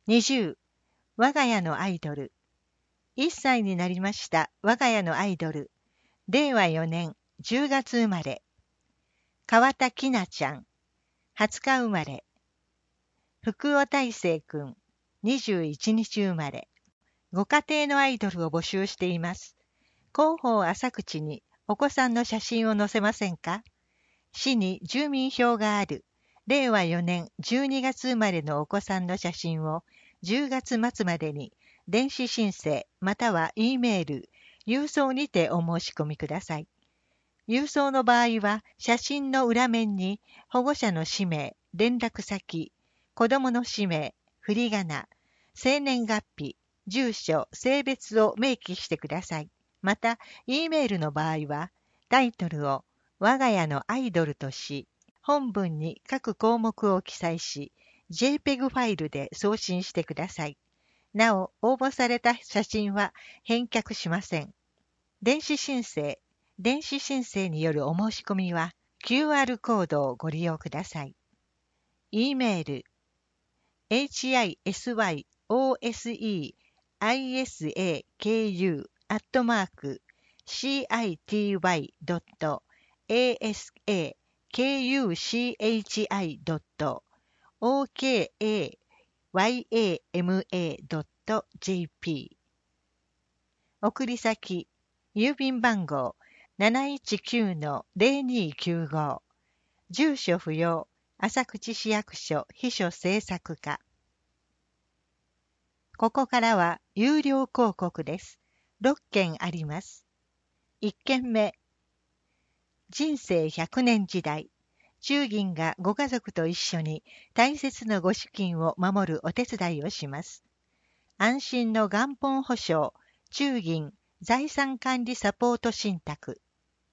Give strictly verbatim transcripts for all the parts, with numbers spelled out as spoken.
にじゅう、我が家のアイドル。いっさいになりました我が家のアイドル。れいわよねんじゅうがつ生まれ。川田きなちゃん。はつか生まれ。福尾大成くん。にじゅういちにち生まれ。ご家庭のアイドルを募集しています。広報浅口にお子さんの写真を載せませんか？市に住民票がある。れいわよねんじゅうにがつ生まれのお子さんの写真をじゅうがつまつまでに電子申請または E メール、郵送にてお申し込みください。郵送の場合は写真の裏面に保護者の氏名、連絡先、子供の氏名、振り仮名、生年月日、住所、性別を明記してください。また、E メールの場合はタイトルを我が家のアイドルとし、本文に各項目を記載し、ジェイペグ ファイルで送信してください。なお、応募された写真は返却しません。電子申請、電子申請によるお申し込みは キューアール コードをご利用ください。E メール、エイチアイエスワイオーエスイーアイエスエーケーユー アットマーク シーアイティーワイドットエーエスエーケーユーシーエイチアイドットオーケーエーワイエーエムエードットジェーピー 送り先、郵便番号 なないちきゅうのぜろにきゅうご 住所不要、浅口市役所秘書制作課。ここからは有料広告です。ろっけんあります。いっけんめ、人生ひゃくねん時代、忠銀がご家族と一緒に大切なご資金を守るお手伝いをします。安心の元本保証、忠銀財産管理サポート信託。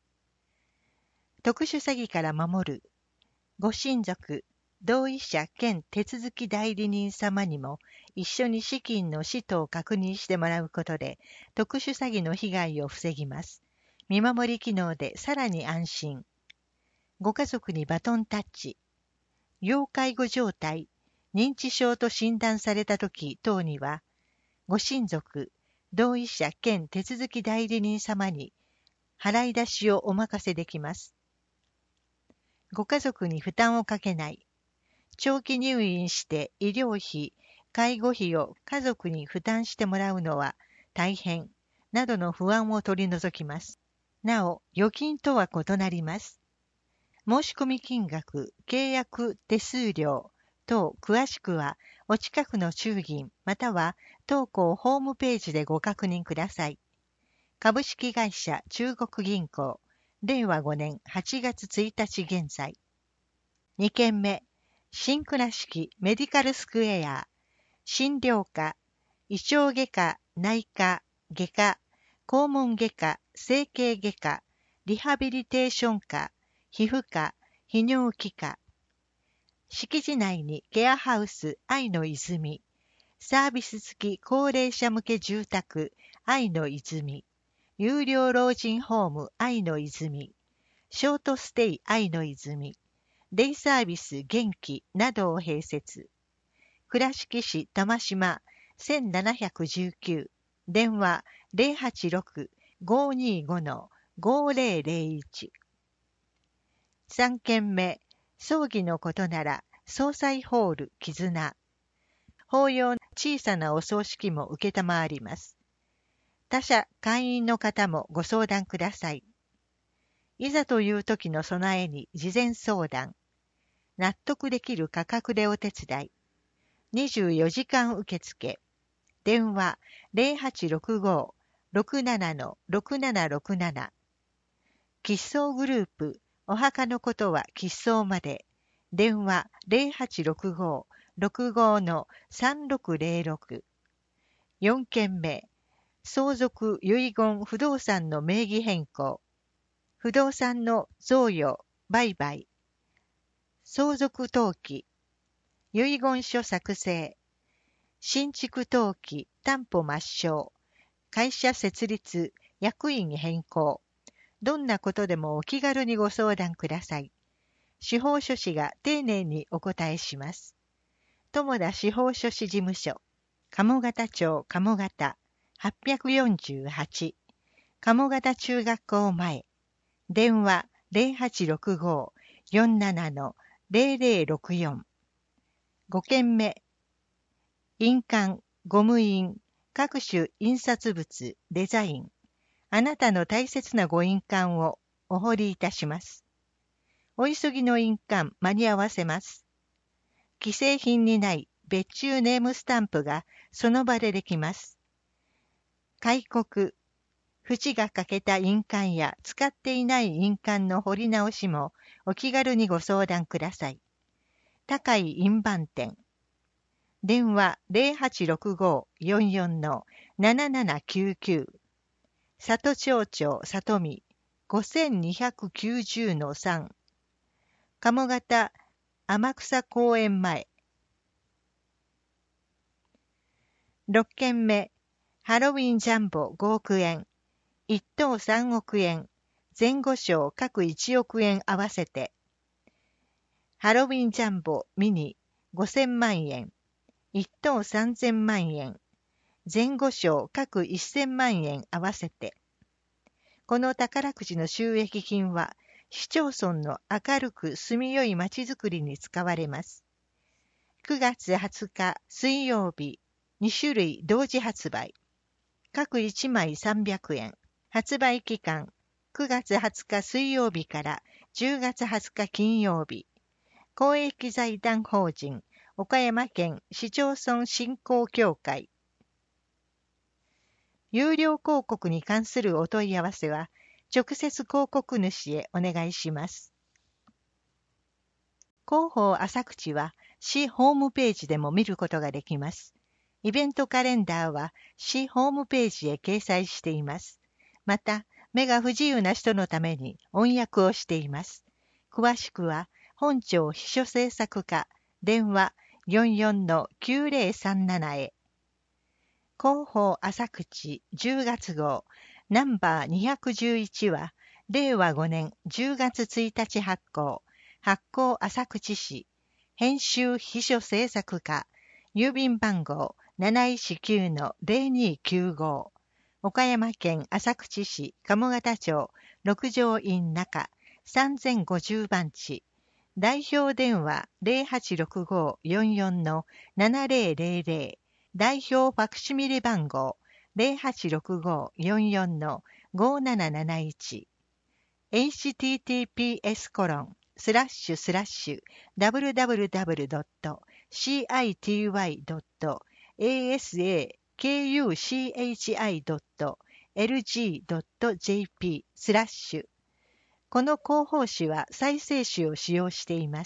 特殊詐欺から守る。ご親族、同意者兼手続き代理人様にも一緒に資金の使途を確認してもらうことで特殊詐欺の被害を防ぎます。見守り機能でさらに安心。ご家族にバトンタッチ。要介護状態、認知症と診断されたとき等には、ご親族、同意者兼手続き代理人様に払い出しをお任せできます。ご家族に負担をかけない。長期入院して医療費、介護費を家族に負担してもらうのは大変などの不安を取り除きます。なお、預金とは異なります。申し込み金額、契約手数料等詳しくはお近くの忠銀または当行ホームページでご確認ください。株式会社中国銀行、れいわごねんはちがつついたち現在。にけんめ、新倉敷メディカルスクエア、診療科、胃腸外科、内科、外科、肛門外科、整形外科、リハビリテーション科、皮膚科、泌尿器科。敷地内にケアハウス愛の泉、サービス付き高齢者向け住宅愛の泉、有料老人ホーム愛の泉、ショートステイ愛の泉、デイサービス元気などを併設。倉敷市玉島せんななひゃくじゅうきゅう、電話 ゼロはちろく ごーにーご ごーぜろぜろいち。さんけんめ、葬儀のことなら葬祭ホール絆。法要小さなお葬式も受けたまわります。他社会員の方もご相談ください。いざという時の備えに事前相談。納得できる価格でお手伝い。にじゅうよじかん受付。電話 ゼロはちろくご ろくなな ろくななろくなな。吉葬グループ、お墓のことは吉葬まで。電話 ゼロはちろくご ろくご さんろくぜろろく。よんけんめ、相続遺言不動産の名義変更。不動産の贈与、売買。相続登記。遺言書作成。新築登記、担保抹消。会社設立、役員変更。どんなことでもお気軽にご相談ください。司法書士が丁寧にお答えします。 友田司法書士事務所、鴨方町鴨方はっぴゃくよんじゅうはち、鴨方中学校前、電話 ゼロはちろくご よんなな ゼロゼロろくよん。ご件目、印鑑、ゴム印、各種印刷物、デザイン、あなたの大切なご印鑑をお彫りいたします。お急ぎの印鑑間に合わせます。既製品にない別注ネームスタンプがその場でできます。開国、縁が欠けた印鑑や使っていない印鑑の彫り直しもお気軽にご相談ください。高い印判店。電話 ゼロはちろくご よんよん ななななきゅうきゅう。里町長里見 ごせんにひゃくきゅうじゅうのさん。鴨方天草公園前。ろっ件目、ハロウィンジャンボごおくえん。一等さんおくえん。前後賞各いちおくえん合わせて。ハロウィンジャンボミニごせんまんえん。一等さんぜんまんえん。前後賞各せんまんえん合わせて。この宝くじの収益金は、市町村の明るく住みよい町づくりに使われます。くがつはつか水曜日、に種類同時発売。各いちまいさんびゃくえん。発売期間、くがつはつか水曜日からじゅうがつはつか金曜日。公益財団法人、岡山県市町村振興協会。有料広告に関するお問い合わせは、直接広告主へお願いします。広報浅口は市ホームページでも見ることができます。イベントカレンダーは市ホームページへ掲載しています。また、目が不自由な人のために音訳をしています。詳しくは、本庁秘書制作課、電話 よんよんのきゅうゼロさんなな へ。広報浅口じゅうがつ号、ナンバーにひゃくじゅういちは、れいわごねんじゅうがつついたち発行、発行浅口市、編集秘書制作課、郵便番号 なないちきゅうのゼロにきゅうご、岡山県浅口市鴨方町六条院中さんぜんごじゅうばんち、代表電話 ゼロはちろくご よんよんのななゼロゼロゼロ、代表ファクシミリ番号 ゼロはちろくご よんよんのごなななないち、エイチティーティーピーエス コロンスラッシュスラッシュ ダブリューダブリューダブリュードットシーアイティーワイドットエーエスエーケーユーシーエイチアイドットエルジードットジェーピー スラッシュ。この広報誌は再生紙を使用しています。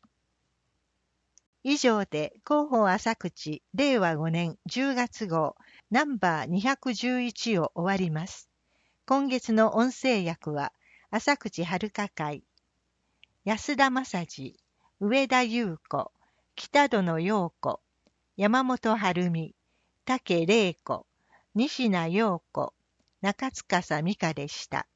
以上で広報浅口れいわごねんじゅうがつ号ナンバーにひゃくじゅういちを終わります。今月の音声訳は浅口遥会、安田正治、上田優子、北殿陽子、山本晴美、武玲子、西名陽子、中司美香でした。